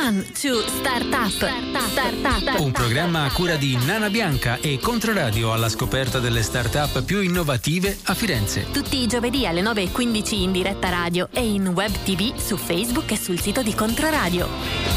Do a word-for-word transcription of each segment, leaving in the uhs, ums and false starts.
One, two, Startup. Startup. Un programma a cura di Nana Bianca e Controradio alla scoperta delle start-up più innovative a Firenze. Tutti i giovedì alle nove e quindici in diretta radio e in web tv su Facebook e sul sito di Controradio.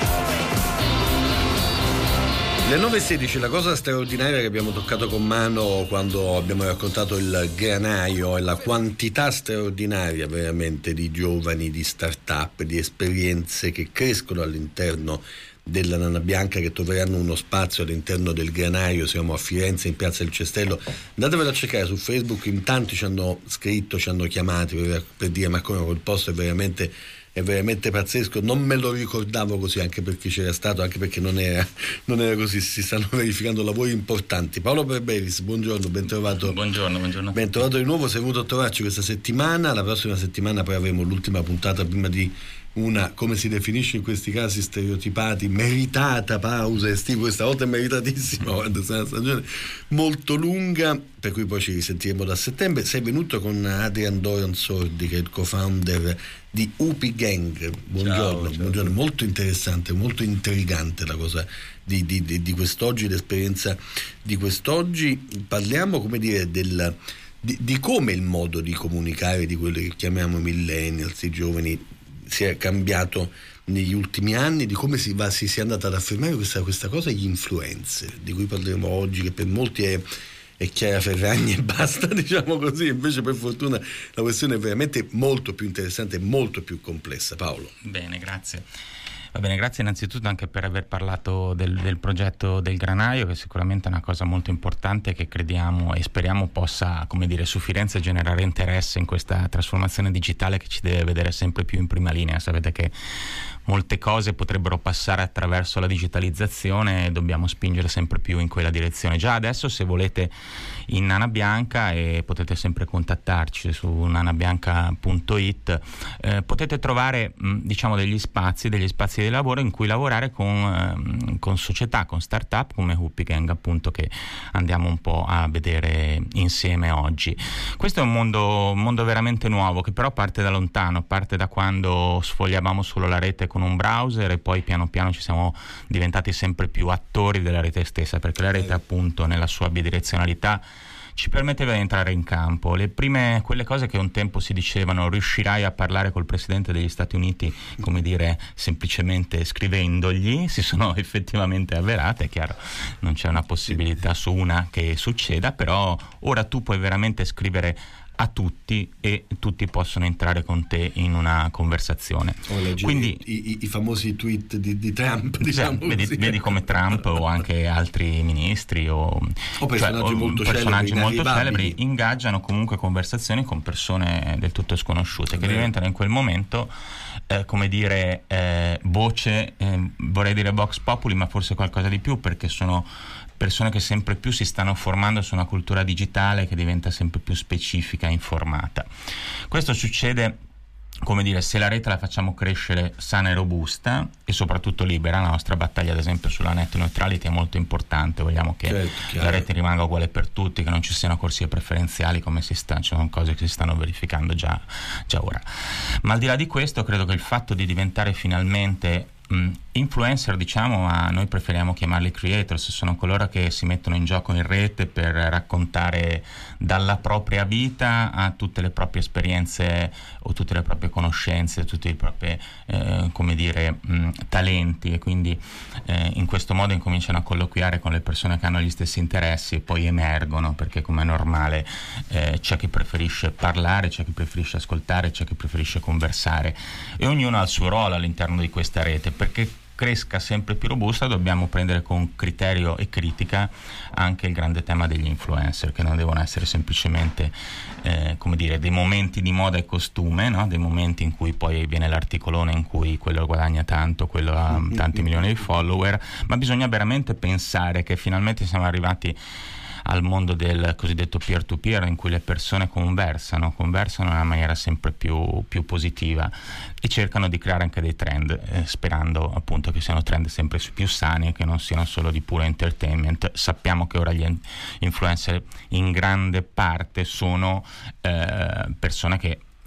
Le nove e sedici, la cosa straordinaria che abbiamo toccato con mano quando abbiamo raccontato il granaio è la quantità straordinaria veramente di giovani, di start-up, di esperienze che crescono all'interno della Nana Bianca, che troveranno uno spazio all'interno del granaio. Siamo a Firenze in Piazza del Cestello, andatevelo a cercare su Facebook. In tanti ci hanno scritto, ci hanno chiamati per, per dire ma come quel posto è veramente è veramente pazzesco, non me lo ricordavo così, anche perché c'era stato, anche perché non era, non era così, si stanno verificando lavori importanti. Paolo Berberis, buongiorno, ben trovato. Buongiorno, buongiorno. Ben trovato di nuovo, sei venuto a trovarci questa settimana, la prossima settimana poi avremo l'ultima puntata prima di una, come si definisce in questi casi stereotipati, meritata pausa estiva. Questa volta è meritatissima, guarda, è una stagione molto lunga, per cui poi ci risentiremo da settembre. Sei venuto con Adrian Doran Sordi, che è il co-founder di U P I Gang. Buongiorno, ciao, buongiorno. Ciao. Molto interessante, molto intrigante la cosa di, di, di, di quest'oggi, l'esperienza di quest'oggi. Parliamo, come dire, del, di, di come il modo di comunicare di quelli che chiamiamo i millennials, i giovani, si è cambiato negli ultimi anni, di come si, va, si sia andata ad affermare questa, questa cosa, gli influencer, di cui parleremo oggi, che per molti è, è Chiara Ferragni e basta, diciamo così. Invece per fortuna la questione è veramente molto più interessante e molto più complessa. Paolo. Bene, grazie. Va bene, grazie innanzitutto anche per aver parlato del, del progetto del granaio, che sicuramente è una cosa molto importante, che crediamo e speriamo possa, come dire, su Firenze generare interesse in questa trasformazione digitale che ci deve vedere sempre più in prima linea. Sapete che molte cose potrebbero passare attraverso la digitalizzazione e dobbiamo spingere sempre più in quella direzione. Già adesso, se volete, in Nana Bianca, e potete sempre contattarci su nanabianca punto it, eh, potete trovare mh, diciamo degli spazi, degli spazi di lavoro in cui lavorare con, eh, con società, con start-up come U P I Gang, appunto, che andiamo un po' a vedere insieme oggi. Questo è un mondo, un mondo veramente nuovo, che però parte da lontano, parte da quando sfogliavamo solo la rete con un browser e poi piano piano ci siamo diventati sempre più attori della rete stessa, perché la rete, appunto, nella sua bidirezionalità ci permetteva di entrare in campo. Le prime, quelle cose che un tempo si dicevano, riuscirai a parlare col presidente degli Stati Uniti, come dire, semplicemente scrivendogli, si sono effettivamente avverate. È chiaro, non c'è una possibilità su una che succeda, però ora tu puoi veramente scrivere a tutti e tutti possono entrare con te in una conversazione. Quindi i, i, i famosi tweet di, di Trump, diciamo, cioè, vedi, vedi come Trump o anche altri ministri o, o personaggi, cioè, molto, personaggi celebri, molto celebri ingaggiano comunque conversazioni con persone del tutto sconosciute, che diventano in quel momento eh, come dire eh, voce, eh, vorrei dire vox populi, ma forse qualcosa di più, perché sono persone che sempre più si stanno formando su una cultura digitale che diventa sempre più specifica e informata. Questo succede, come dire, se la rete la facciamo crescere sana e robusta e soprattutto libera. La nostra battaglia, ad esempio, sulla net neutrality è molto importante. Vogliamo che certo, la rete rimanga uguale per tutti, che non ci siano corsie preferenziali come si sta, ci sono cose che si stanno verificando già, già ora. Ma al di là di questo, credo che il fatto di diventare finalmente influencer, diciamo, ma noi preferiamo chiamarli creators, sono coloro che si mettono in gioco in rete per raccontare dalla propria vita a tutte le proprie esperienze o tutte le proprie conoscenze, tutti i propri eh, come dire mh, talenti, e quindi eh, in questo modo incominciano a colloquiare con le persone che hanno gli stessi interessi e poi emergono, perché, come è normale, eh, c'è chi preferisce parlare, c'è chi preferisce ascoltare, c'è chi preferisce conversare, e ognuno ha il suo ruolo all'interno di questa rete. Perché cresca sempre più robusta dobbiamo prendere con criterio e critica anche il grande tema degli influencer, che non devono essere semplicemente eh, come dire dei momenti di moda e costume, no? Dei momenti in cui poi viene l'articolone in cui quello guadagna tanto, quello ha tanti milioni di follower, ma bisogna veramente pensare che finalmente siamo arrivati al mondo del cosiddetto peer-to-peer, in cui le persone conversano, conversano in una maniera sempre più, più positiva e cercano di creare anche dei trend, eh, sperando appunto che siano trend sempre più sani e che non siano solo di puro entertainment. Sappiamo che ora gli influencer in grande parte sono eh, persone che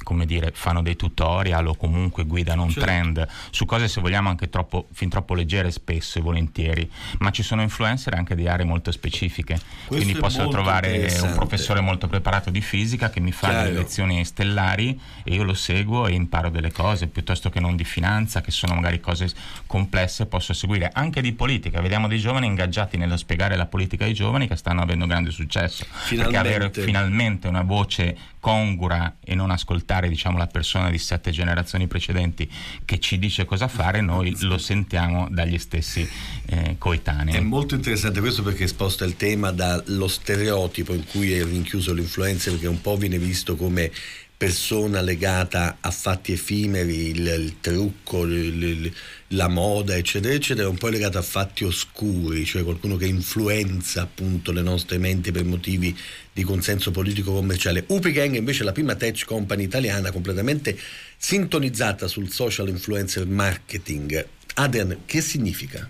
come dire, fanno dei tutorial o comunque guidano un certo. trend su cose, se vogliamo, anche troppo fin troppo leggere spesso e volentieri, ma ci sono influencer anche di aree molto specifiche. Questo quindi posso trovare un professore molto preparato di fisica che mi fa Chiaro. delle lezioni stellari e io lo seguo e imparo delle cose, piuttosto che non di finanza, che sono magari cose complesse, posso seguire. Anche di politica, vediamo dei giovani ingaggiati nello spiegare la politica ai giovani che stanno avendo grande successo, Finalmente. perché avere finalmente una voce congrua e non ascoltare, diciamo, la persona di sette generazioni precedenti che ci dice cosa fare, noi lo sentiamo dagli stessi eh, coetanei. È molto interessante questo, perché sposta il tema dallo stereotipo in cui è rinchiuso l'influencer, che un po' viene visto come persona legata a fatti effimeri, il, il trucco, il, il, la moda, eccetera eccetera, un po' legata a fatti oscuri, cioè qualcuno che influenza appunto le nostre menti per motivi di consenso politico commerciale. UPIGang invece è la prima tech company italiana completamente sintonizzata sul social influencer marketing. Adrian, che significa?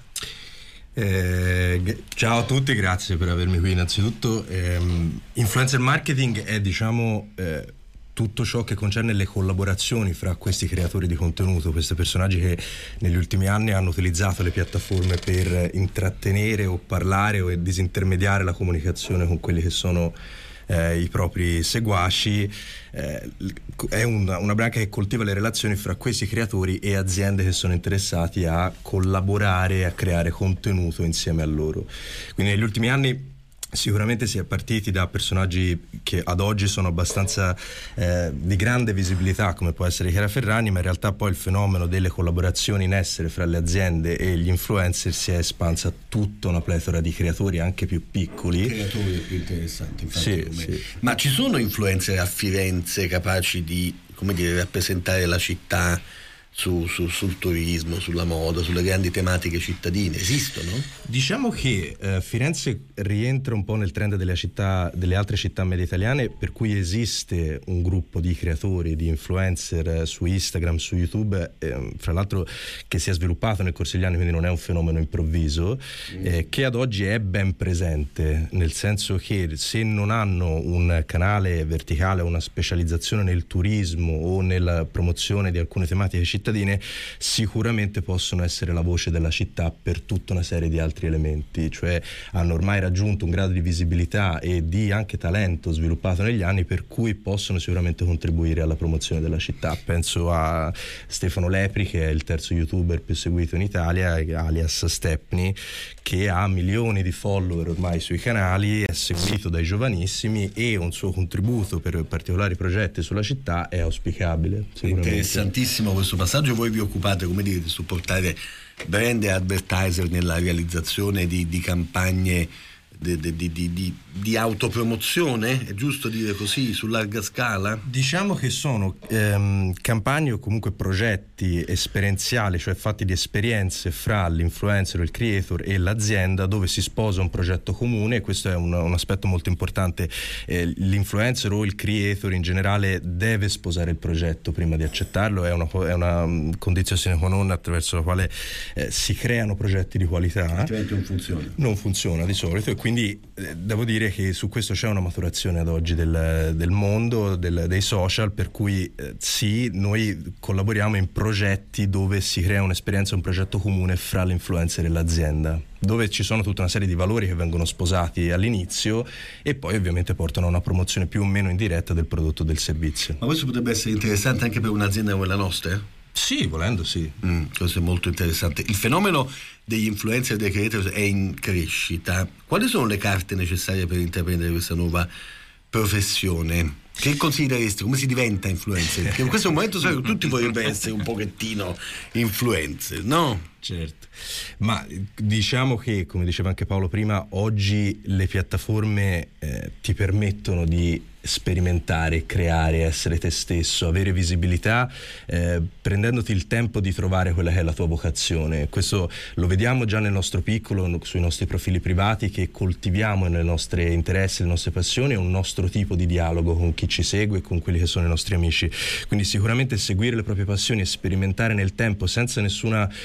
Eh, ciao a tutti, grazie per avermi qui innanzitutto. Eh, influencer marketing è, diciamo, eh, tutto ciò che concerne le collaborazioni fra questi creatori di contenuto, questi personaggi che negli ultimi anni hanno utilizzato le piattaforme per intrattenere o parlare o disintermediare la comunicazione con quelli che sono eh, i propri seguaci. Eh, è una, una branca che coltiva le relazioni fra questi creatori e aziende che sono interessati a collaborare e a creare contenuto insieme a loro. Quindi negli ultimi anni sicuramente si è partiti da personaggi che ad oggi sono abbastanza eh, di grande visibilità, come può essere Chiara Ferragni, ma in realtà poi il fenomeno delle collaborazioni in essere fra le aziende e gli influencer si è espansa a tutta una pletora di creatori anche più piccoli. Creatori più interessanti, infatti. Sì, come... sì. Ma ci sono influencer a Firenze capaci di, come dire, rappresentare la città Su, su, sul turismo, sulla moda, sulle grandi tematiche cittadine? Esistono? Diciamo che eh, Firenze rientra un po' nel trend delle città, delle altre città medie italiane, per cui esiste un gruppo di creatori, di influencer eh, su Instagram, su YouTube, eh, fra l'altro che si è sviluppato nel corso degli anni, quindi non è un fenomeno improvviso, eh, che ad oggi è ben presente, nel senso che se non hanno un canale verticale, una specializzazione nel turismo o nella promozione di alcune tematiche cittadine, sicuramente possono essere la voce della città per tutta una serie di altri elementi, cioè hanno ormai raggiunto un grado di visibilità e di anche talento sviluppato negli anni, per cui possono sicuramente contribuire alla promozione della città. Penso a Stefano Lepri, che è il terzo youtuber più seguito in Italia, alias Stepney, che ha milioni di follower ormai sui canali, è seguito dai giovanissimi e un suo contributo per particolari progetti sulla città è auspicabile. Interessantissimo questo passaggio. Voi vi occupate, come dire, di supportare brand e advertiser nella realizzazione di, di campagne di, di, di, di, di autopromozione, è giusto dire così, su larga scala? Diciamo che sono ehm, campagne o comunque progetti esperienziali, cioè fatti di esperienze fra l'influencer, il creator e l'azienda, dove si sposa un progetto comune. Questo è un, un aspetto molto importante. Eh, l'influencer o il creator in generale deve sposare il progetto prima di accettarlo, è una, è una condizione sine qua non attraverso la quale eh, si creano progetti di qualità. Altrimenti non funziona. Non funziona di solito, e quindi eh, devo dire che su questo c'è una maturazione ad oggi del, del mondo, del, dei social, per cui eh, sì, noi collaboriamo in progetti dove si crea un'esperienza, un progetto comune fra l'influencer e l'azienda, dove ci sono tutta una serie di valori che vengono sposati all'inizio e poi ovviamente portano a una promozione più o meno indiretta del prodotto o del servizio. Ma questo potrebbe essere interessante anche per un'azienda come la nostra? Sì, volendo sì. Mm, questo è molto interessante. Il fenomeno degli influencer e dei creator è in crescita. Quali sono le carte necessarie per intraprendere questa nuova professione? Che considereresti? Come si diventa influencer? Perché in questo momento so che tutti vorrebbero essere un pochettino influencer, no? Certo, ma diciamo che, come diceva anche Paolo prima, oggi le piattaforme eh, ti permettono di sperimentare, creare, essere te stesso, avere visibilità, eh, prendendoti il tempo di trovare quella che è la tua vocazione. Questo lo vediamo già nel nostro piccolo, sui nostri profili privati, che coltiviamo nei nostri interessi, le nostre passioni, un nostro tipo di dialogo con chi ci segue e con quelli che sono i nostri amici. Quindi sicuramente seguire le proprie passioni e sperimentare nel tempo senza nessuna fretta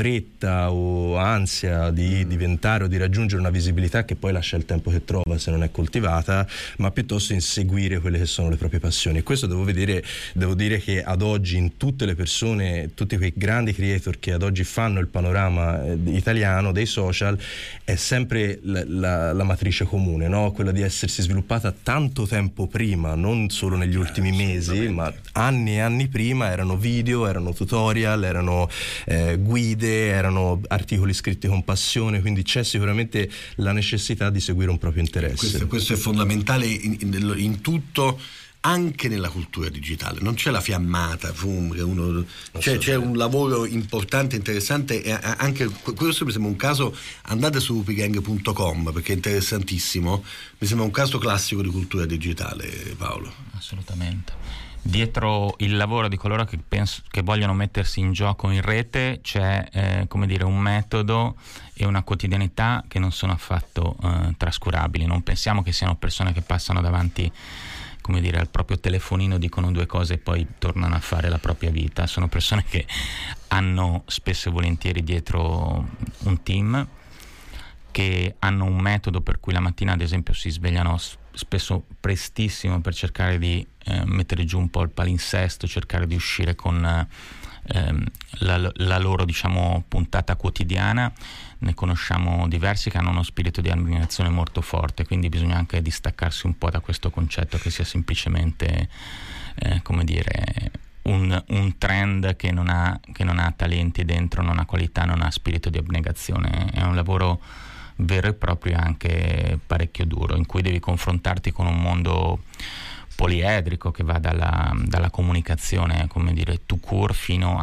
fretta o ansia di diventare o di raggiungere una visibilità che poi lascia il tempo che trova se non è coltivata, ma piuttosto in seguire quelle che sono le proprie passioni. E questo devo vedere, devo dire che ad oggi in tutte le persone, tutti quei grandi creator che ad oggi fanno il panorama eh, italiano dei social, è sempre la, la, la matrice comune, no? Quella di essersi sviluppata tanto tempo prima, non solo negli ultimi eh, mesi, ma anni e anni prima. Erano video, erano tutorial, erano eh, guide, erano articoli scritti con passione, quindi c'è sicuramente la necessità di seguire un proprio interesse. Questo, questo è fondamentale in, in, in tutto, anche nella cultura digitale. Non c'è la fiammata, fum, che uno, c'è, c'è un lavoro importante, interessante, e anche questo mi sembra un caso. Andate su upigang punto com perché è interessantissimo, mi sembra un caso classico di cultura digitale, Paolo. Assolutamente. Dietro il lavoro di coloro che, penso, che vogliono mettersi in gioco in rete c'è eh, come dire un metodo e una quotidianità che non sono affatto eh, trascurabili. Non pensiamo che siano persone che passano davanti, come dire, al proprio telefonino, dicono due cose e poi tornano a fare la propria vita. Sono persone che hanno spesso e volentieri dietro un team, che hanno un metodo per cui la mattina ad esempio si svegliano spesso prestissimo per cercare di eh, mettere giù un po' il palinsesto, cercare di uscire con ehm, la, la loro, diciamo, puntata quotidiana. Ne conosciamo diversi che hanno uno spirito di ammirazione molto forte, quindi bisogna anche distaccarsi un po' da questo concetto che sia semplicemente eh, come dire un, un trend che non ha, che non ha talenti dentro, non ha qualità, non ha spirito di abnegazione. È un lavoro vero e proprio, anche parecchio duro, in cui devi confrontarti con un mondo poliedrico che va dalla, dalla comunicazione, come dire, tout court, fino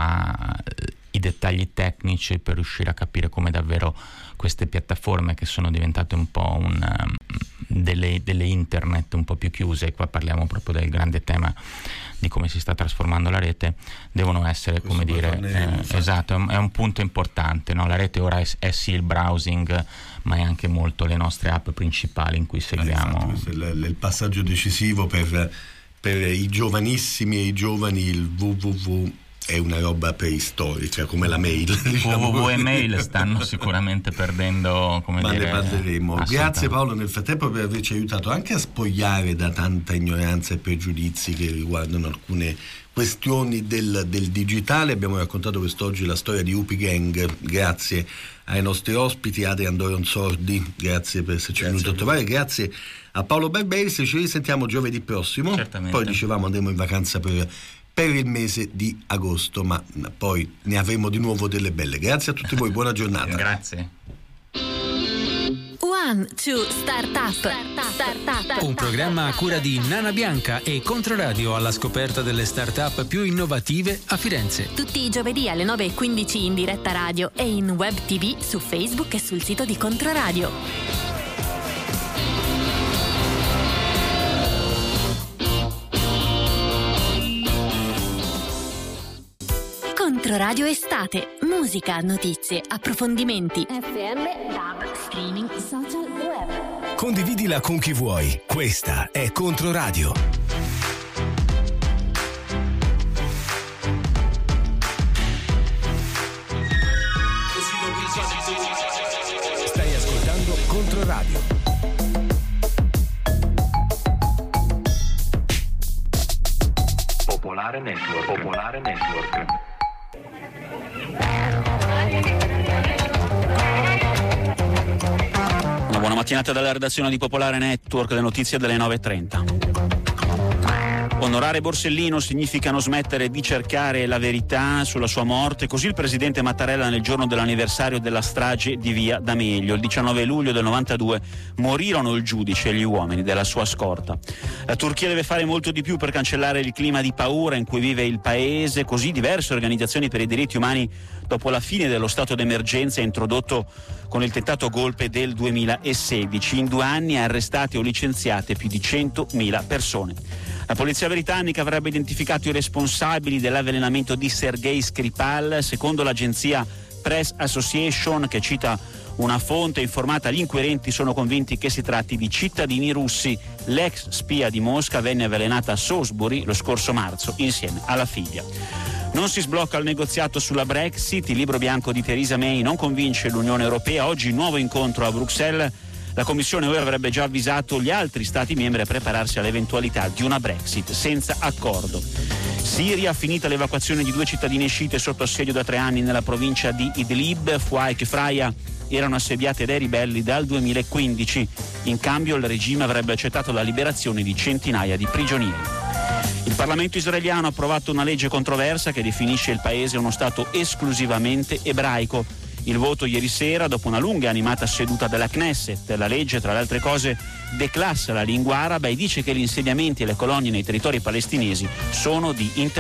ai dettagli tecnici per riuscire a capire come davvero queste piattaforme, che sono diventate un po' un, delle, delle internet un po' più chiuse, qua parliamo proprio del grande tema di come si sta trasformando la rete, devono essere, questo come dire, eh, esatto, è un, è un punto importante, no? La rete ora è, è sì il browsing, ma è anche molto le nostre app principali in cui seguiamo. Eh, esatto, questo è il, il passaggio decisivo per, per i giovanissimi e i giovani. Il www è una roba preistorica, come la mail. Diciamo. www e mail stanno sicuramente perdendo, come ma dire, ne parleremo. Grazie Paolo nel frattempo per averci aiutato anche a spogliare da tanta ignoranza e pregiudizi che riguardano alcune questioni del, del digitale. Abbiamo raccontato quest'oggi la storia di Upigang, grazie ai nostri ospiti, Adrian Doron Sordi, grazie per esserci venuto a trovare, grazie a Paolo Barberis. Ci risentiamo giovedì prossimo. Certamente. Poi dicevamo andremo in vacanza per per il mese di agosto, ma poi ne avremo di nuovo delle belle. Grazie a tutti voi, buona giornata. Grazie. One, two, Startup. Startup. Un programma a cura di Nana Bianca e Controradio, alla scoperta delle start-up più innovative a Firenze. Tutti i giovedì alle nove e quindici in diretta radio e in web tv su Facebook e sul sito di Controradio. Controradio Estate, musica, notizie, approfondimenti. F M, D A B, streaming, social, web. Condividila con chi vuoi. Questa è Controradio. Stai ascoltando Controradio. Popolare Network. Popolare Network. Una buona mattinata dalla redazione di Popolare Network, le notizie delle nove e trenta. Onorare Borsellino significa non smettere di cercare la verità sulla sua morte, così il presidente Mattarella nel giorno dell'anniversario della strage di Via D'Amelio. Il diciannove luglio del novantadue morirono il giudice e gli uomini della sua scorta. La Turchia deve fare molto di più per cancellare il clima di paura in cui vive il paese, così diverse organizzazioni per i diritti umani dopo la fine dello stato d'emergenza introdotto con il tentato golpe del duemilasedici. In due anni ha arrestate o licenziate più di centomila persone. La polizia britannica avrebbe identificato i responsabili dell'avvelenamento di Sergei Skripal. Secondo l'agenzia Press Association, che cita una fonte informata, gli inquirenti sono convinti che si tratti di cittadini russi. L'ex spia di Mosca venne avvelenata a Salisbury lo scorso marzo insieme alla figlia. Non si sblocca il negoziato sulla Brexit, il libro bianco di Theresa May non convince l'Unione Europea, oggi nuovo incontro a Bruxelles. La Commissione U E avrebbe già avvisato gli altri Stati membri a prepararsi all'eventualità di una Brexit senza accordo. Siria, finita l'evacuazione di due cittadine sciite sotto assedio da tre anni nella provincia di Idlib, Fuaik e Fraya erano assediate dai ribelli dal duemilaquindici. In cambio il regime avrebbe accettato la liberazione di centinaia di prigionieri. Il Parlamento israeliano ha approvato una legge controversa che definisce il paese uno stato esclusivamente ebraico. Il voto ieri sera, dopo una lunga e animata seduta della Knesset. La legge, tra le altre cose, declassa la lingua araba e dice che gli insediamenti e le colonie nei territori palestinesi sono di interesse